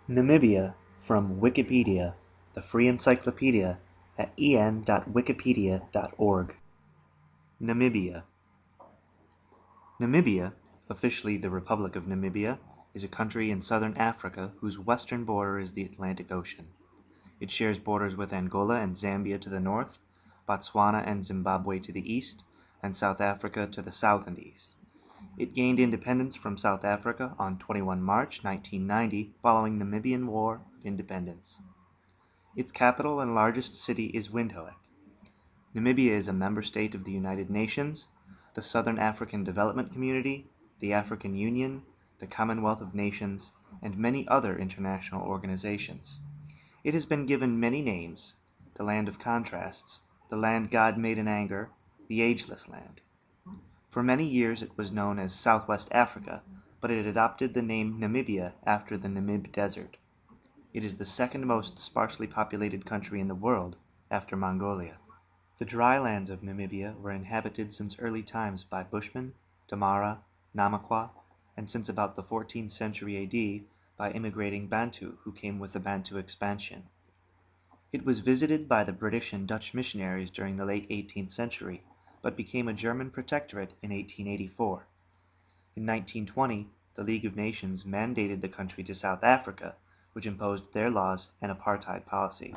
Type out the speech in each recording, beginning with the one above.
Namibia, from Wikipedia, the free encyclopedia, at en.wikipedia.org. Namibia. Namibia, officially the Republic of Namibia, is a country in southern Africa whose western border is the Atlantic Ocean. It shares borders with Angola and Zambia to the north, Botswana and Zimbabwe to the east, and South Africa to the south and east. It gained independence from South Africa on 21 March 1990 following Namibian War of Independence. Its capital and largest city is Windhoek. Namibia is a member state of the United Nations, the Southern African Development Community, the African Union, the Commonwealth of Nations, and many other international organizations. It has been given many names: the Land of Contrasts, the Land God Made in Anger, the Ageless Land. For many years it was known as Southwest Africa, but it adopted the name Namibia after the Namib Desert. It is the second most sparsely populated country in the world, after Mongolia. The dry lands of Namibia were inhabited since early times by Bushmen, Damara, Namaqua, and since about the 14th century AD by immigrating Bantu who came with the Bantu expansion. It was visited by the British and Dutch missionaries during the late 18th century, but became a German protectorate in 1884. In 1920, the League of Nations mandated the country to South Africa, which imposed their laws and apartheid policy.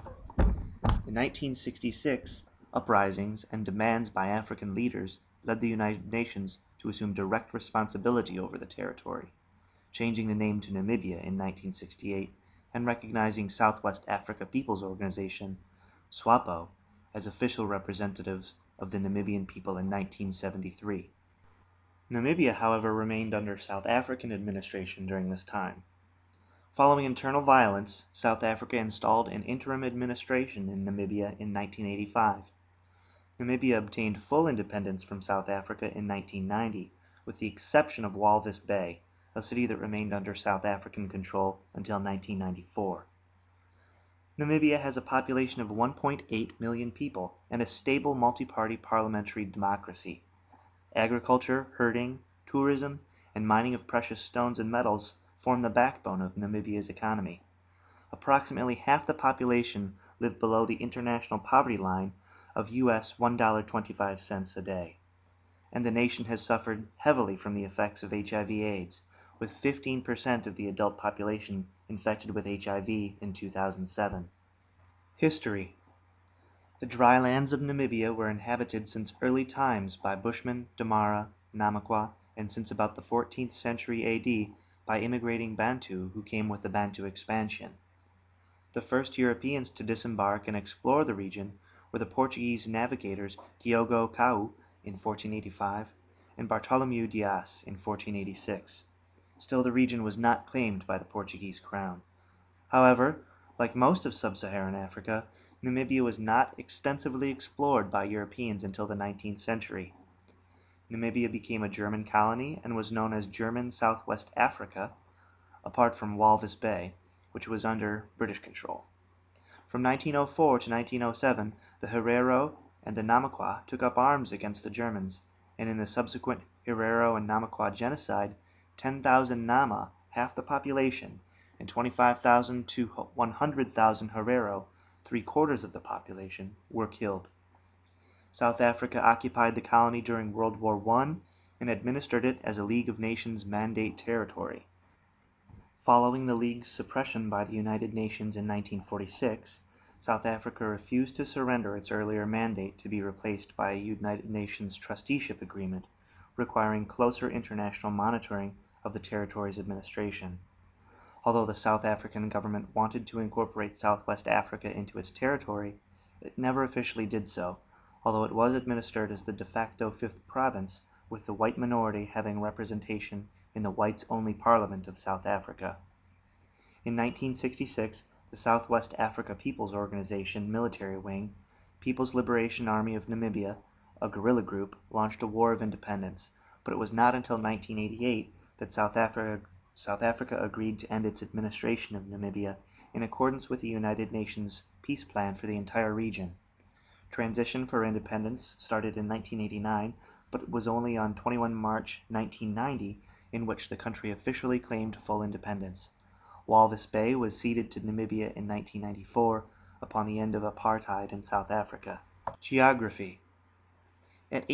In 1966, uprisings and demands by African leaders led the United Nations to assume direct responsibility over the territory, changing the name to Namibia in 1968 and recognizing Southwest Africa People's Organization, SWAPO, as official representatives of the Namibian people in 1973. Namibia, however, remained under South African administration during this time. Following internal violence, South Africa installed an interim administration in Namibia in 1985. Namibia obtained full independence from South Africa in 1990, with the exception of Walvis Bay, a city that remained under South African control until 1994. Namibia has a population of 1.8 million people and a stable multi-party parliamentary democracy. Agriculture, herding, tourism, and mining of precious stones and metals form the backbone of Namibia's economy. Approximately half the population live below the international poverty line of US $1.25 a day. And the nation has suffered heavily from the effects of HIV/AIDS, with 15% of the adult population infected with HIV in 2007. History. The dry lands of Namibia were inhabited since early times by Bushmen, Damara, Namaqua, and since about the 14th century AD by immigrating Bantu who came with the Bantu expansion. The first Europeans to disembark and explore the region were the Portuguese navigators Diogo Cau in 1485 and Bartolomeu Dias in 1486. Still, the region was not claimed by the Portuguese crown. However, like most of sub-Saharan Africa, Namibia was not extensively explored by Europeans until the 19th century. Namibia became a German colony and was known as German Southwest Africa, apart from Walvis Bay, which was under British control. From 1904 to 1907, the Herero and the Namaqua took up arms against the Germans, and in the subsequent Herero and Namaqua genocide, 10,000 Nama, half the population, and 25,000 to 100,000 Herero, three-quarters of the population, were killed. South Africa occupied the colony during World War I and administered it as a League of Nations mandate territory. Following the League's suppression by the United Nations in 1946, South Africa refused to surrender its earlier mandate to be replaced by a United Nations trusteeship agreement, requiring closer international monitoring of the territory's administration. Although the South African government wanted to incorporate Southwest Africa into its territory, it never officially did so, although it was administered as the de facto fifth province, with the white minority having representation in the whites-only Parliament of South Africa. In 1966, the Southwest Africa People's Organization military wing, People's Liberation Army of Namibia, a guerrilla group, launched a war of independence, but it was not until 1988 that South Africa agreed to end its administration of Namibia in accordance with the United Nations peace plan for the entire region. Transition for independence started in 1989, but it was only on 21 March 1990 in which the country officially claimed full independence. Walvis Bay was ceded to Namibia in 1994 upon the end of apartheid in South Africa. Geography. At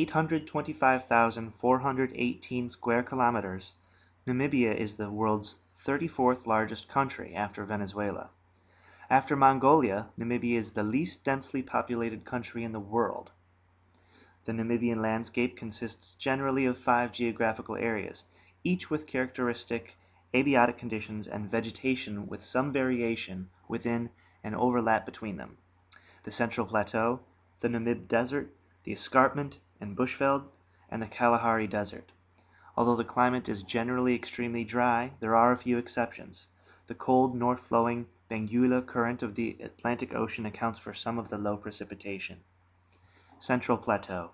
825,418 square kilometers, Namibia is the world's 34th largest country after Venezuela. After Mongolia, Namibia is the least densely populated country in the world. The Namibian landscape consists generally of 5 geographical areas, each with characteristic abiotic conditions and vegetation with some variation within and overlap between them: the Central Plateau, the Namib Desert, the Escarpment and Bushveld, and the Kalahari Desert. Although the climate is generally extremely dry, there are a few exceptions. The cold north-flowing Benguela current of the Atlantic Ocean accounts for some of the low precipitation. Central Plateau.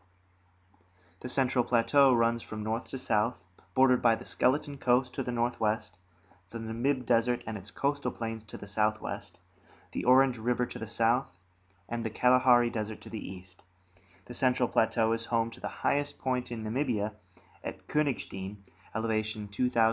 The Central Plateau runs from north to south, bordered by the Skeleton Coast to the northwest, the Namib Desert and its coastal plains to the southwest, the Orange River to the south, and the Kalahari Desert to the east. The Central Plateau is home to the highest point in Namibia at Königstein, elevation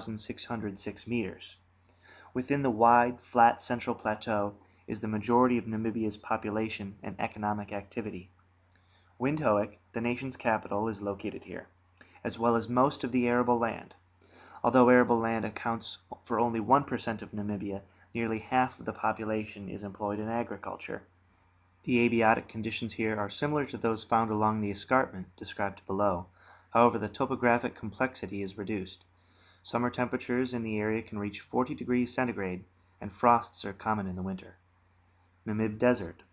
2,606 meters. Within the wide, flat Central Plateau is the majority of Namibia's population and economic activity. Windhoek, the nation's capital, is located here, as well as most of the arable land. Although arable land accounts for only 1% of Namibia, nearly half of the population is employed in agriculture. The abiotic conditions here are similar to those found along the escarpment described below. However, the topographic complexity is reduced. Summer temperatures in the area can reach 40 degrees centigrade, and frosts are common in the winter. Namib Desert.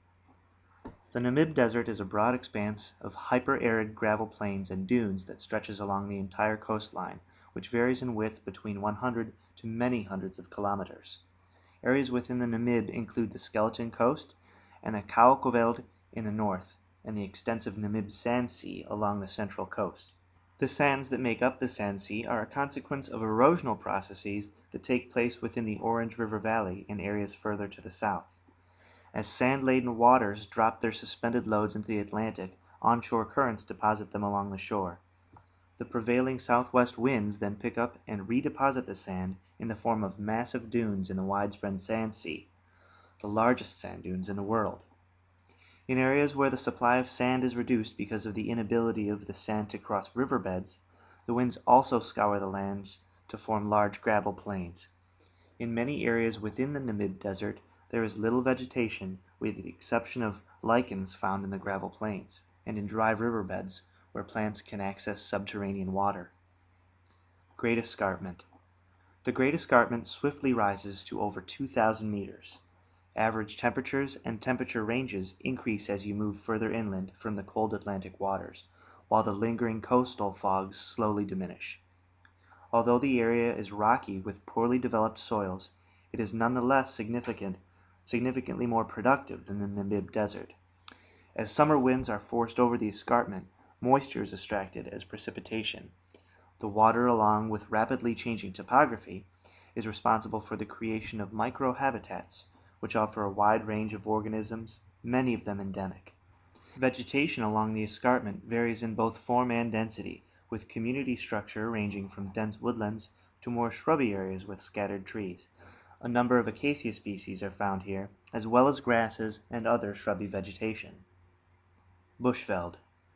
The Namib Desert is a broad expanse of hyper-arid gravel plains and dunes that stretches along the entire coastline, which varies in width between 100 to many hundreds of kilometers. Areas within the Namib include the Skeleton Coast and the Kaokoveld in the north, and the extensive Namib Sand Sea along the central coast. The sands that make up the Sand Sea are a consequence of erosional processes that take place within the Orange River Valley in areas further to the south. As sand-laden waters drop their suspended loads into the Atlantic, onshore currents deposit them along the shore. The prevailing southwest winds then pick up and redeposit the sand in the form of massive dunes in the widespread Sand Sea, the largest sand dunes in the world. In areas where the supply of sand is reduced because of the inability of the sand to cross riverbeds, the winds also scour the lands to form large gravel plains. In many areas within the Namib Desert, there is little vegetation with the exception of lichens found in the gravel plains, and in dry riverbeds where plants can access subterranean water. Great Escarpment. The Great Escarpment swiftly rises to over 2,000 meters. Average temperatures and temperature ranges increase as you move further inland from the cold Atlantic waters, while the lingering coastal fogs slowly diminish. Although the area is rocky with poorly developed soils, it is nonetheless significantly more productive than the Namib Desert. As summer winds are forced over the escarpment, moisture is extracted as precipitation. The water, along with rapidly changing topography, is responsible for the creation of microhabitats, which offer a wide range of organisms, many of them endemic. Vegetation along the escarpment varies in both form and density, with community structure ranging from dense woodlands to more shrubby areas with scattered trees. A number of acacia species are found here, as well as grasses and other shrubby vegetation. Bushveld.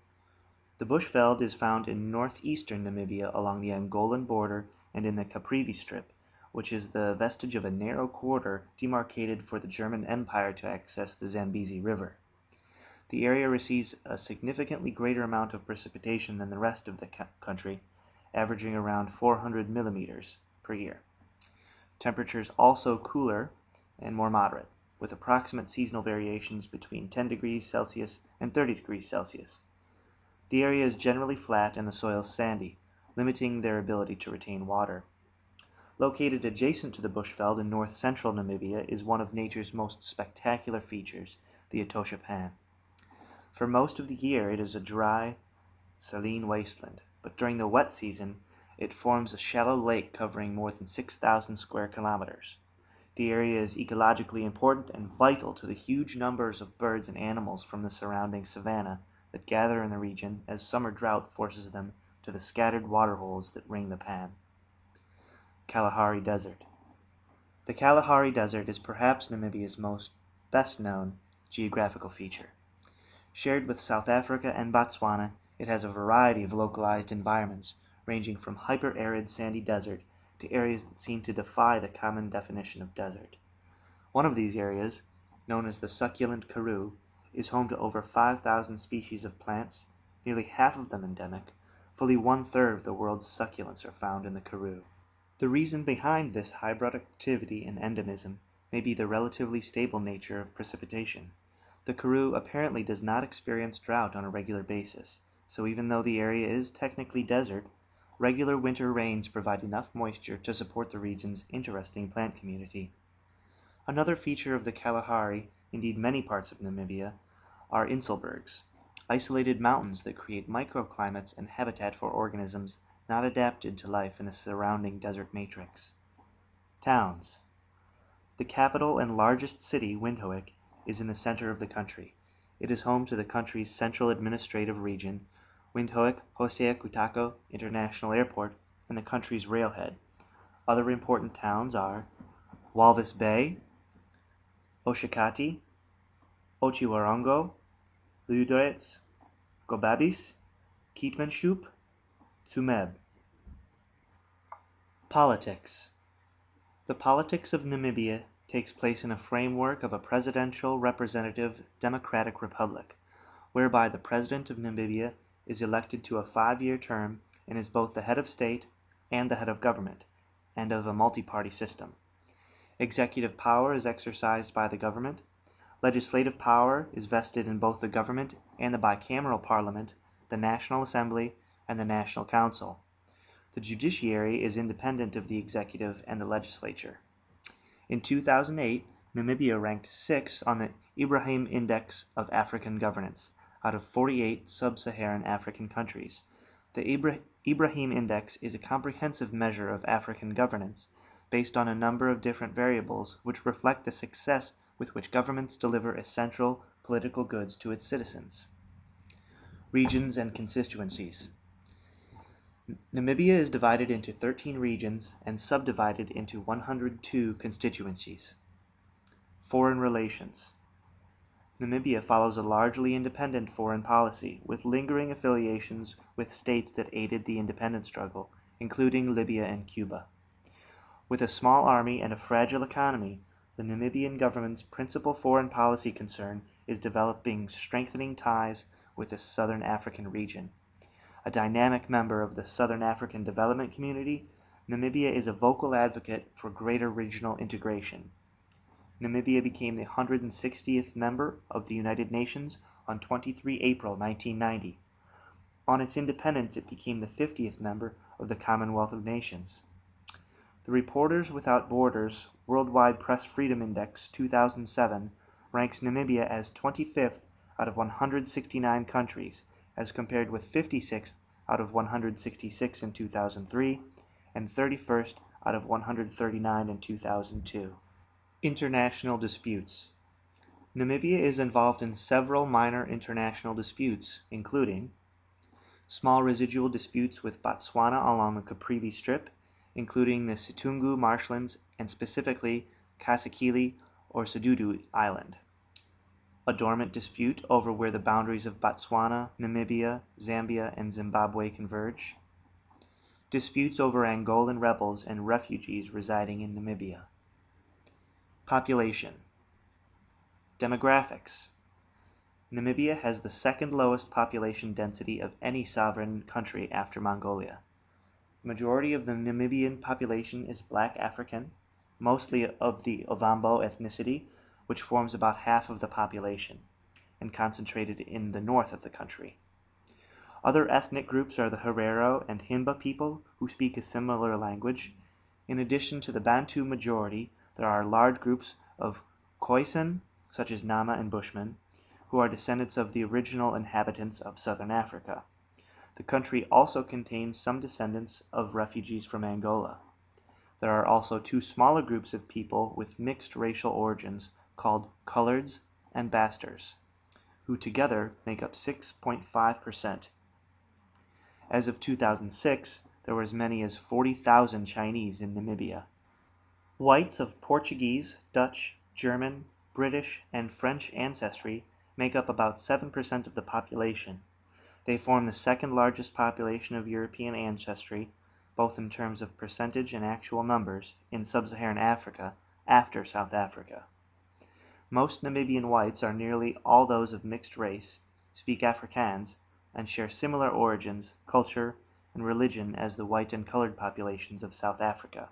The Bushveld is found in northeastern Namibia along the Angolan border and in the Caprivi Strip, which is the vestige of a narrow quarter demarcated for the German Empire to access the Zambezi River. The area receives a significantly greater amount of precipitation than the rest of the country, averaging around 400 millimeters per year. Temperatures also cooler and more moderate, with approximate seasonal variations between 10 degrees Celsius and 30 degrees Celsius. The area is generally flat and the soil sandy, limiting their ability to retain water. Located adjacent to the Bushveld in north-central Namibia is one of nature's most spectacular features, the Etosha Pan. For most of the year it is a dry, saline wasteland, but during the wet season it forms a shallow lake covering more than 6,000 square kilometers. The area is ecologically important and vital to the huge numbers of birds and animals from the surrounding savanna that gather in the region as summer drought forces them to the scattered waterholes that ring the pan. Kalahari Desert. The Kalahari Desert is perhaps Namibia's best known geographical feature. Shared with South Africa and Botswana, it has a variety of localized environments, ranging from hyper-arid sandy desert to areas that seem to defy the common definition of desert. One of these areas, known as the succulent Karoo, is home to over 5,000 species of plants, nearly half of them endemic. Fully one-third of the world's succulents are found in the Karoo. The reason behind this high productivity and endemism may be the relatively stable nature of precipitation. The Karoo apparently does not experience drought on a regular basis, so even though the area is technically desert, regular winter rains provide enough moisture to support the region's interesting plant community. Another feature of the Kalahari, indeed many parts of Namibia, are Inselbergs, isolated mountains that create microclimates and habitat for organisms not adapted to life in a surrounding desert matrix. Towns. The capital and largest city, Windhoek, is in the center of the country. It is home to the country's central administrative region, Windhoek Hosea Kutako International Airport, and the country's railhead. Other important towns are Walvis Bay, Oshakati, Otjiwarongo, Luderitz, Gobabis, Keetmanshoop, Tsumeb. Politics. The politics of Namibia takes place in a framework of a presidential representative democratic republic, whereby the President of Namibia is elected to a 5-year term and is both the head of state and the head of government, and of a multi-party system. Executive power is exercised by the government. Legislative power is vested in both the government and the bicameral parliament, the National Assembly, and the National Council. The judiciary is independent of the executive and the legislature. In 2008, Namibia ranked 6th on the Ibrahim Index of African Governance, out of 48 sub-Saharan African countries. The Ibrahim Index is a comprehensive measure of African governance, based on a number of different variables which reflect the success with which governments deliver essential political goods to its citizens. Regions and constituencies. Namibia is divided into 13 regions and subdivided into 102 constituencies. Foreign relations. Namibia follows a largely independent foreign policy, with lingering affiliations with states that aided the independence struggle, including Libya and Cuba. With a small army and a fragile economy, the Namibian government's principal foreign policy concern is developing strengthening ties with the Southern African region. A dynamic member of the Southern African Development Community, Namibia is a vocal advocate for greater regional integration. Namibia became the 160th member of the United Nations on 23 April 1990. On its independence, it became the 50th member of the Commonwealth of Nations. The Reporters Without Borders Worldwide Press Freedom Index 2007 ranks Namibia as 25th out of 169 countries, as compared with 56th out of 166 in 2003 and 31st out of 139 in 2002. International disputes. Namibia is involved in several minor international disputes, including small residual disputes with Botswana along the Caprivi Strip, including the Situngu marshlands and specifically Kasekili or Sududu Island. A dormant dispute over where the boundaries of Botswana, Namibia, Zambia, and Zimbabwe converge. Disputes over Angolan rebels and refugees residing in Namibia. Population. Demographics. Namibia has the second lowest population density of any sovereign country after Mongolia. The majority of the Namibian population is Black African, mostly of the Ovambo ethnicity, which forms about half of the population, and concentrated in the north of the country. Other ethnic groups are the Herero and Himba people, who speak a similar language. In addition to the Bantu majority, there are large groups of Khoisan, such as Nama and Bushmen, who are descendants of the original inhabitants of southern Africa. The country also contains some descendants of refugees from Angola. There are also two smaller groups of people with mixed racial origins called Coloreds and Basters, who together make up 6.5%. As of 2006, there were as many as 40,000 Chinese in Namibia. Whites of Portuguese, Dutch, German, British, and French ancestry make up about 7% of the population. They form the second largest population of European ancestry, both in terms of percentage and actual numbers, in sub-Saharan Africa, after South Africa. Most Namibian whites are nearly all those of mixed race, speak Afrikaans, and share similar origins, culture, and religion as the white and colored populations of South Africa.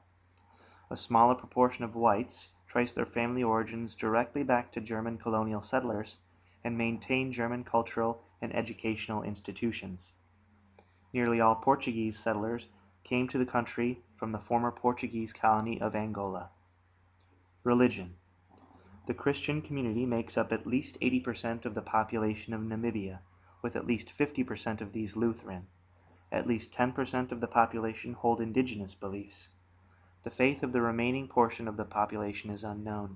A smaller proportion of whites trace their family origins directly back to German colonial settlers and maintain German cultural and educational institutions. Nearly all Portuguese settlers came to the country from the former Portuguese colony of Angola. Religion. The Christian community makes up at least 80% of the population of Namibia, with at least 50% of these Lutheran. At least 10% of the population hold indigenous beliefs. The faith of the remaining portion of the population is unknown.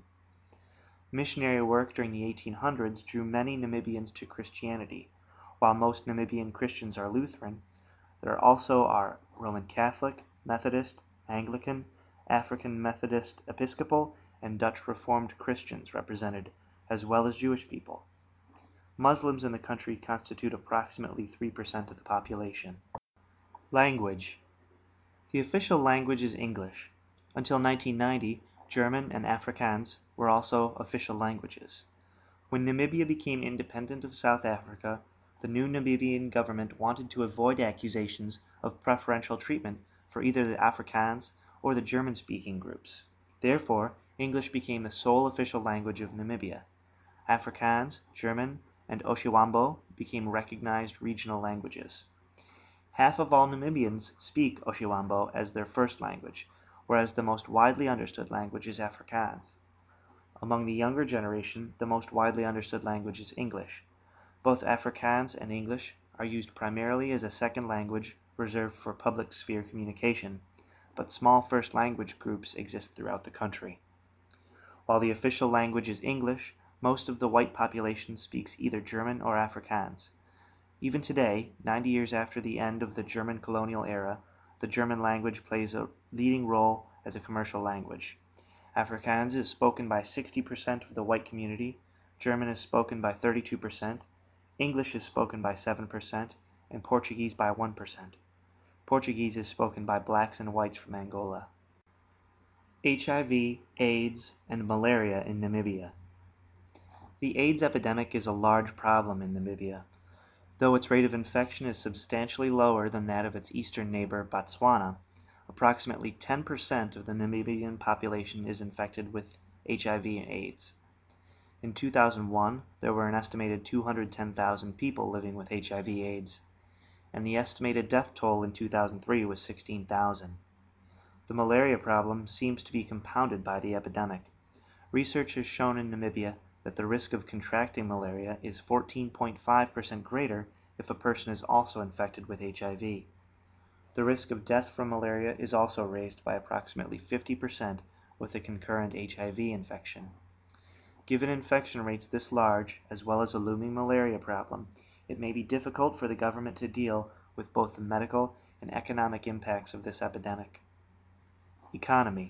Missionary work during the 1800s drew many Namibians to Christianity. While most Namibian Christians are Lutheran, there also are Roman Catholic, Methodist, Anglican, African Methodist Episcopal, and Dutch Reformed Christians represented, as well as Jewish people. Muslims in the country constitute approximately 3% of the population. Language. The official language is English. Until 1990, German and Afrikaans were also official languages. When Namibia became independent of South Africa, the new Namibian government wanted to avoid accusations of preferential treatment for either the Afrikaans or the German-speaking groups. Therefore, English became the sole official language of Namibia. Afrikaans, German, and Oshiwambo became recognized regional languages. Half of all Namibians speak Oshiwambo as their first language, whereas the most widely understood language is Afrikaans. Among the younger generation, the most widely understood language is English. Both Afrikaans and English are used primarily as a second language reserved for public sphere communication, but small first language groups exist throughout the country. While the official language is English, most of the white population speaks either German or Afrikaans. Even today, 90 years after the end of the German colonial era, the German language plays a leading role as a commercial language. Afrikaans is spoken by 60% of the white community, German is spoken by 32%, English is spoken by 7%, and Portuguese by 1%. Portuguese is spoken by blacks and whites from Angola. HIV, AIDS, and malaria in Namibia. The AIDS epidemic is a large problem in Namibia. Though its rate of infection is substantially lower than that of its eastern neighbor, Botswana, approximately 10% of the Namibian population is infected with HIV and AIDS. In 2001, there were an estimated 210,000 people living with HIV/AIDS, and the estimated death toll in 2003 was 16,000. The malaria problem seems to be compounded by the epidemic. Research has shown in Namibia that the risk of contracting malaria is 14.5% greater if a person is also infected with HIV. The risk of death from malaria is also raised by approximately 50% with a concurrent HIV infection. Given infection rates this large, as well as a looming malaria problem, it may be difficult for the government to deal with both the medical and economic impacts of this epidemic. Economy.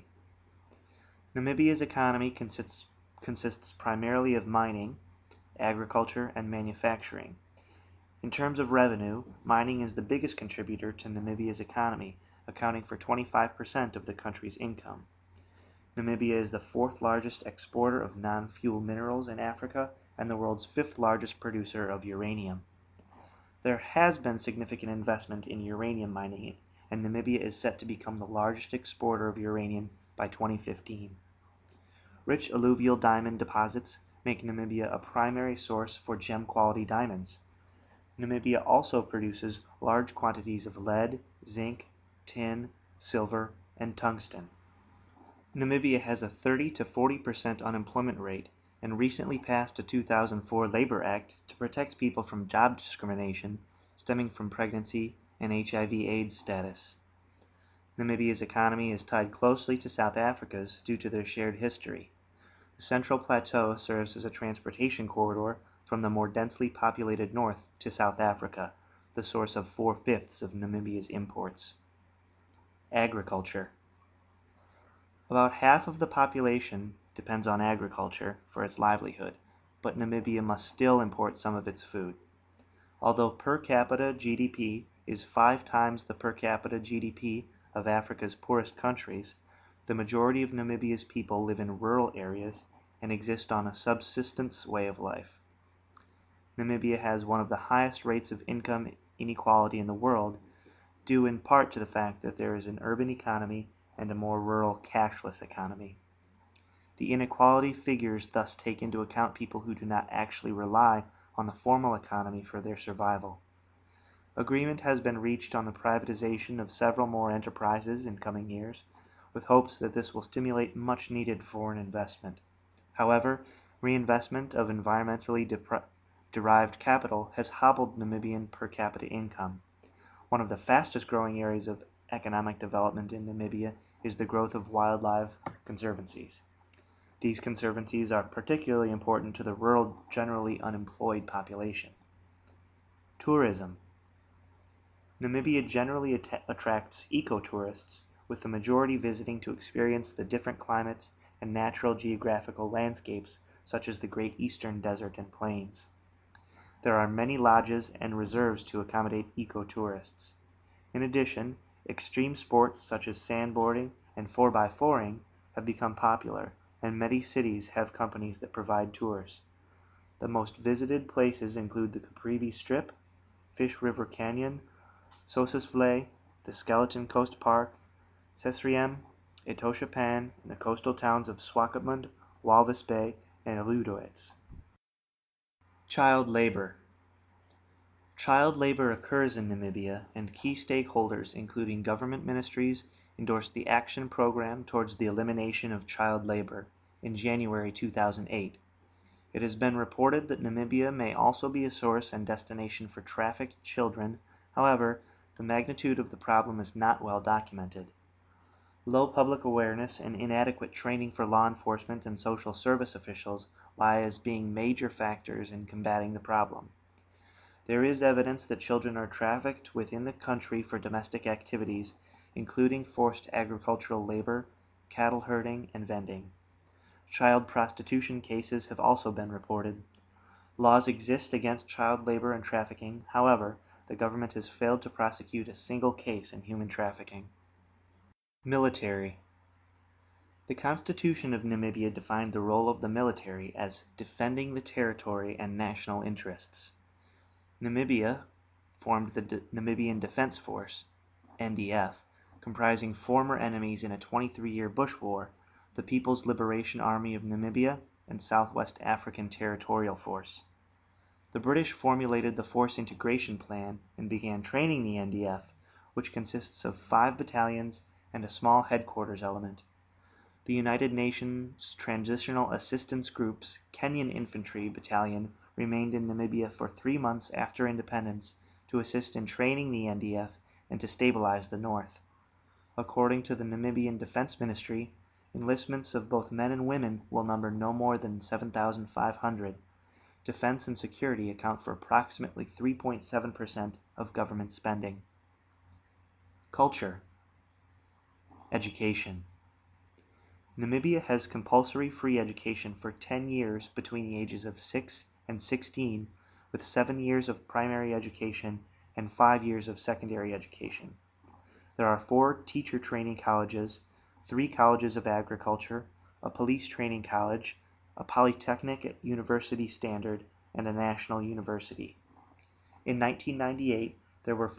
Namibia's economy consists primarily of mining, agriculture, and manufacturing. In terms of revenue, mining is the biggest contributor to Namibia's economy, accounting for 25% of the country's income. Namibia is the fourth largest exporter of non-fuel minerals in Africa and the world's fifth largest producer of uranium. There has been significant investment in uranium mining, and Namibia is set to become the largest exporter of uranium by 2015. Rich alluvial diamond deposits make Namibia a primary source for gem-quality diamonds. Namibia also produces large quantities of lead, zinc, tin, silver, and tungsten. Namibia has a 30 to 40% unemployment rate and recently passed a 2004 Labor Act to protect people from job discrimination stemming from pregnancy and HIV/AIDS status. Namibia's economy is tied closely to South Africa's due to their shared history. The Central Plateau serves as a transportation corridor from the more densely populated north to South Africa, the source of 4/5 of Namibia's imports. Agriculture. About half of the population depends on agriculture for its livelihood, but Namibia must still import some of its food. Although per capita GDP is 5 times the per capita GDP of Africa's poorest countries, the majority of Namibia's people live in rural areas and exist on a subsistence way of life. Namibia has one of the highest rates of income inequality in the world, due in part to the fact that there is an urban economy and a more rural cashless economy. The inequality figures thus take into account people who do not actually rely on the formal economy for their survival. Agreement has been reached on the privatization of several more enterprises in coming years, with hopes that this will stimulate much needed foreign investment. However, reinvestment of environmentally derived capital has hobbled Namibian per capita income. One of the fastest growing areas of economic development in Namibia is the growth of wildlife conservancies. These conservancies are particularly important to the rural, generally unemployed population. Tourism. Namibia generally attracts ecotourists, with the majority visiting to experience the different climates and natural geographical landscapes such as the Great Eastern Desert and Plains. There are many lodges and reserves to accommodate ecotourists. In addition, extreme sports such as sandboarding and 4x4ing have become popular, and many cities have companies that provide tours. The most visited places include the Caprivi Strip, Fish River Canyon, Sossusvlei, the Skeleton Coast Park, Sesriem, Etosha Pan, and the coastal towns of Swakopmund, Walvis Bay, and Aludowitz. Child labor. Child labor occurs in Namibia, and key stakeholders, including government ministries, endorsed the Action Program towards the Elimination of Child Labor in January 2008. It has been reported that Namibia may also be a source and destination for trafficked children. However, the magnitude of the problem is not well documented. Low public awareness and inadequate training for law enforcement and social service officials lie as being major factors in combating the problem. There is evidence that children are trafficked within the country for domestic activities, including forced agricultural labor, cattle herding, and vending. Child prostitution cases have also been reported. Laws exist against child labor and trafficking. However, the government has failed to prosecute a single case in human trafficking. Military. The Constitution of Namibia defined the role of the military as defending the territory and national interests. Namibia formed the Namibian Defense Force, NDF, comprising former enemies in a 23-year bush war, the People's Liberation Army of Namibia, and Southwest African Territorial Force. The British formulated the force integration plan and began training the NDF, which consists of 5 battalions and a small headquarters element. The United Nations Transitional Assistance Group's Kenyan Infantry Battalion remained in Namibia for 3 months after independence to assist in training the NDF and to stabilize the north. According to the Namibian Defense Ministry, enlistments of both men and women will number no more than 7,500. Defense and security account for approximately 3.7% of government spending. Culture. Education. Namibia has compulsory free education for 10 years between the ages of 6 and 16, with 7 years of primary education and 5 years of secondary education. There are 4 teacher training colleges, 3 colleges of agriculture, a police training college, a polytechnic at university standard, and a national university. In 1998, there were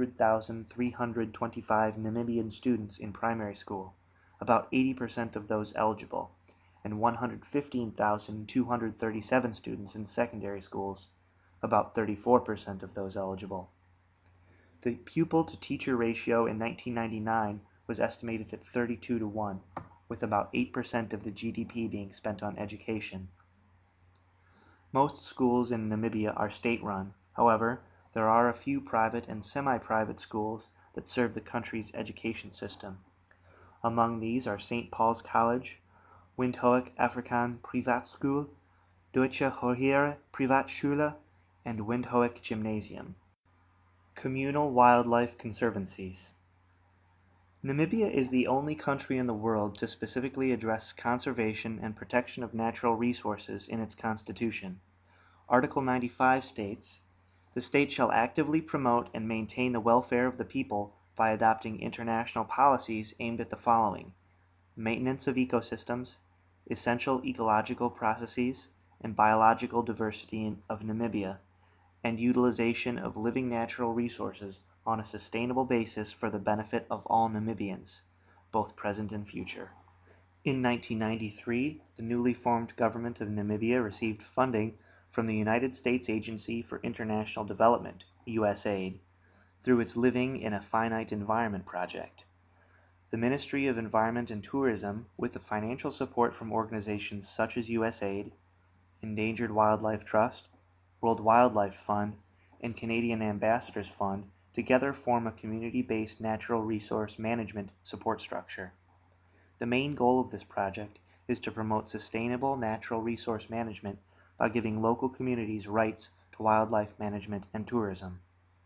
400,325 Namibian students in primary school, about 80% of those eligible, and 115,237 students in secondary schools, about 34% of those eligible. The pupil-to-teacher ratio in 1999 was estimated at 32:1, with about 8% of the GDP being spent on education. Most schools in Namibia are state-run. However, there are a few private and semi-private schools that serve the country's education system. Among these are St. Paul's College, Windhoek Afrikaan Privaatskool, Deutsche Hohere Privaatschule, and Windhoek Gymnasium. Communal wildlife conservancies. Namibia is the only country in the world to specifically address conservation and protection of natural resources in its constitution. Article 95 states, "The state shall actively promote and maintain the welfare of the people by adopting international policies aimed at the following: maintenance of ecosystems, essential ecological processes and biological diversity of Namibia, and utilization of living natural resources on a sustainable basis for the benefit of all Namibians, both present and future." In 1993, the newly formed government of Namibia received funding from the United States Agency for International Development, USAID, through its Living in a Finite Environment project. The Ministry of Environment and Tourism, with the financial support from organizations such as USAID, Endangered Wildlife Trust, World Wildlife Fund, and Canadian Ambassadors Fund, together form a community-based natural resource management support structure. The main goal of this project is to promote sustainable natural resource management by giving local communities rights to wildlife management and tourism.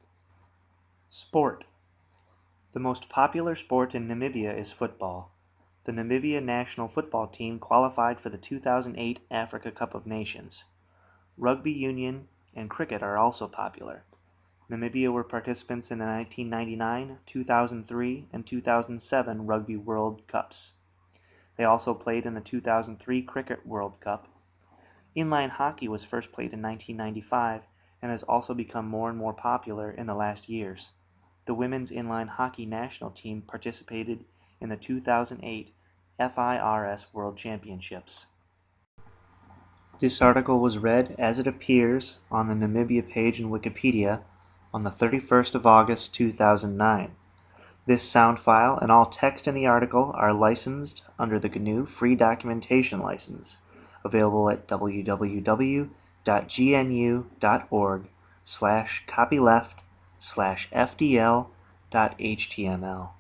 Sport. The most popular sport in Namibia is football. The Namibia national football team qualified for the 2008 Africa Cup of Nations. Rugby union and cricket are also popular. Namibia were participants in the 1999, 2003, and 2007 Rugby World Cups. They also played in the 2003 Cricket World Cup. Inline hockey was first played in 1995 and has also become more and more popular in the last years. The women's inline hockey national team participated in the 2008 FIRS World Championships. This article was read as it appears on the Namibia page in Wikipedia on the 31st of August 2009. This sound file and all text in the article are licensed under the GNU Free Documentation License, available at www.gnu.org/copyleft/fdl.html.